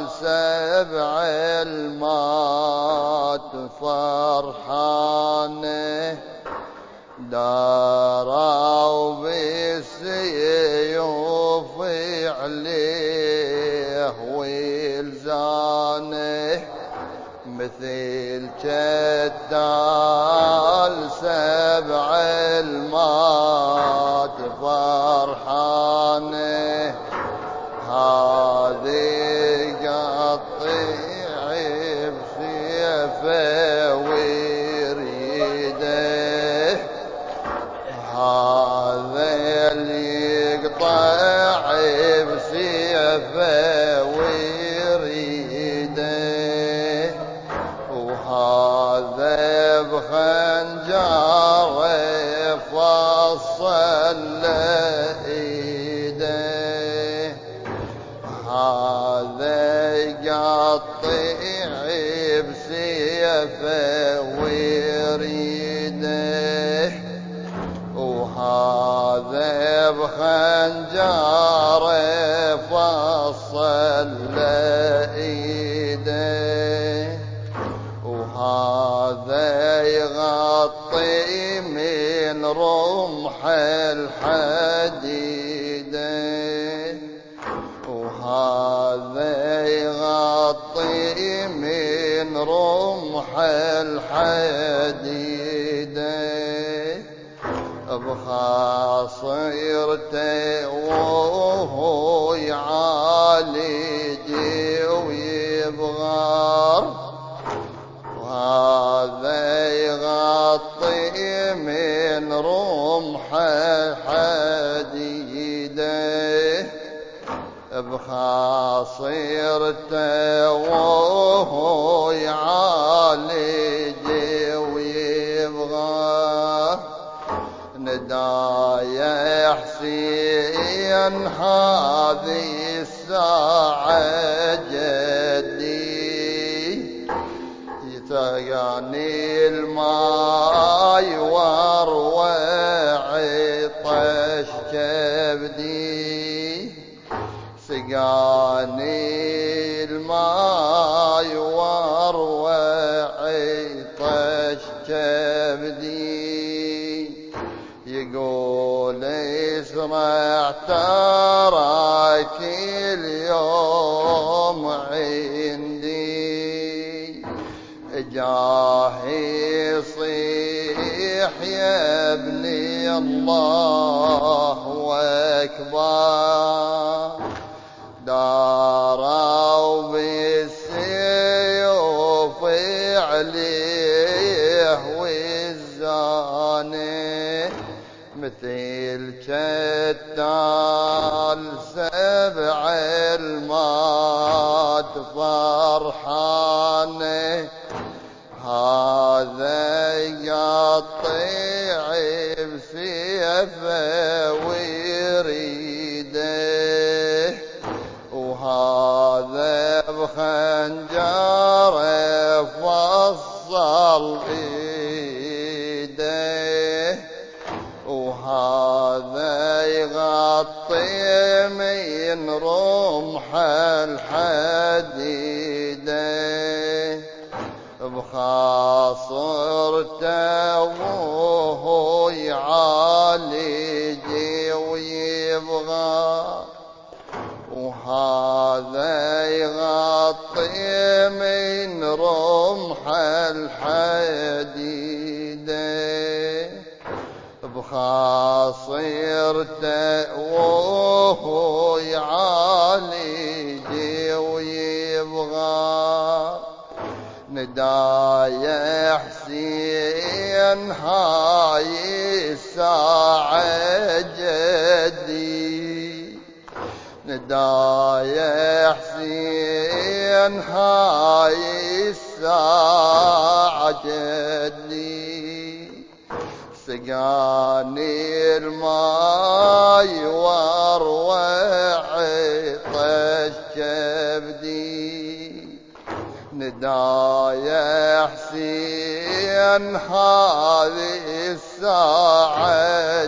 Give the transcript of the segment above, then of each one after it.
سبع المات فرحانه داروا بالسيوف عليه ويلزانه مثل جدال سبع المات فرحانه هذه قطيع بسيفه ويريده هذا اللي يقطع بسيفه ويريده وهذا بخنجره فصل له ايده هذا يقطع بسيفه ويريده وهذا بخنجره فصل له ايده وهذا يغطي من رمح الحديده وهذا يغطي من رمح الحديده بخاصرته وهو يعالج ويبغار وهذا يغطي من رمح حديده بخاصرته وهو يعالج ويبغار ندايا حسين هذه الساعة جدي يتغاني الماء واروع طش كبدي سقاني الماء واروع طش كبدي يقول اسمع تراك اليوم عندي جاهي صيح يا ابني الله أكبر داروا بالسيوف عليه والزانه مثل جدال سبع المات فرحانه هذا يقطع بسيفه ويريده وهذا بخنجره فصل ايده وهذا يغطي من رمح الحديده بخاصرته وهو يعالج ويبغى وهذا يغطي من رمح الحديده بخاصرته وهو يعالج ويبغى ندايا حسين هاي الساعة جدي ندايا حسين هاي الساعة جدي سقاني الماي واروع طش كبدي ندايا حسين هذه الساعة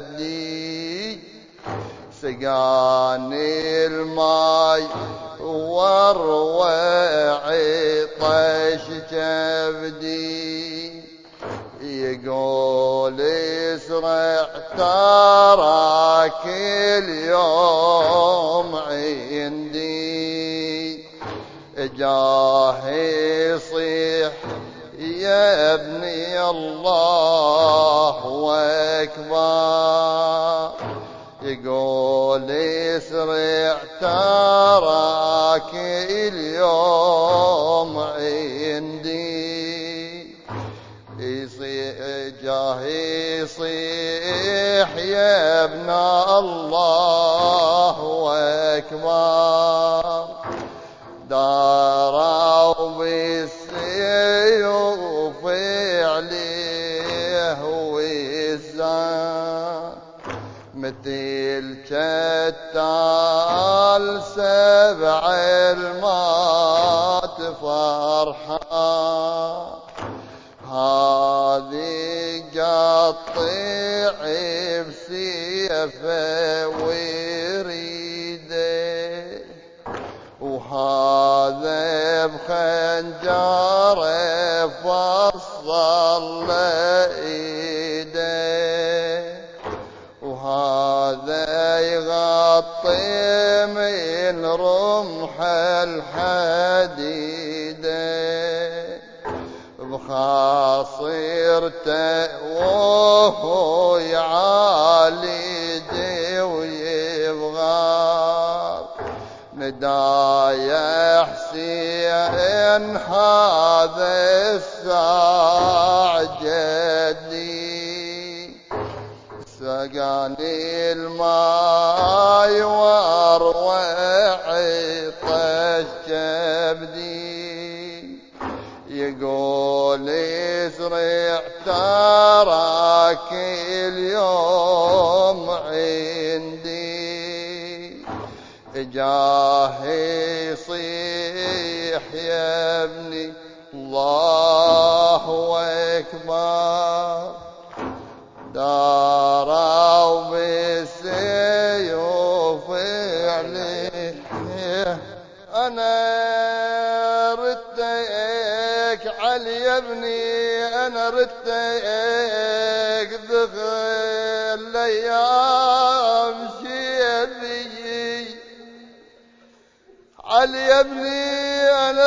جدي سقاني الماي وعطش كبدي، يقول اسرع تراك اليوم عندي، جاه يصيح يا ابني الله أكبر، يقول اسرع تراك اليوم عندي، جاه يصيح يا ابن الله أكبر، داروا بالسيوف عليه والزان، مثل كتال سبع المات فرحان، هذي قطع بسيفه ويريده، وهذا بخنجره فصل ايده، وهذا يغطي من رمح الحديده، بخاصرته وهو يعالج ويبغى، ندايا حسين هذا الساع جدي، سقاني الماء واروع عطش كبدي، يقول اسرع تراك اليوم عندي، جاه يصيح يا ابني الله أكبر، داروا بالسيوف عليه، أنا ردتك علي يا ابني، أنا ردتك دخل أيام شيبي، علي يا ابني أنا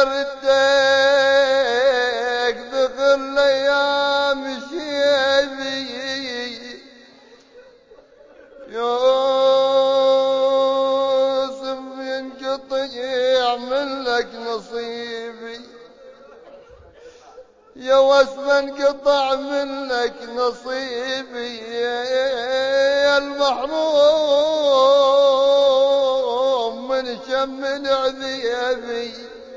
ردتك دخل أيام شيبي، يوسف ينقطع منك نصيبي، يا وسف انقطع منك نصيبي، يا المحروم من شم عذيبي،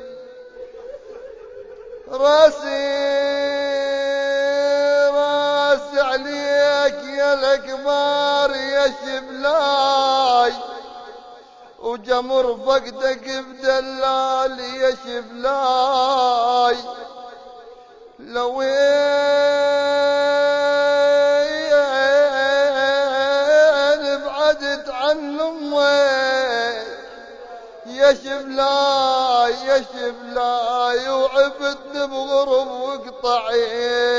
راسي عليك يا الأكبر يا شبلاي، وجمر فقدك بدلال يا شبلاي، لو بعدت عن امي يا شبلاي يا شبلاي، وعبتني بغرب وقطعي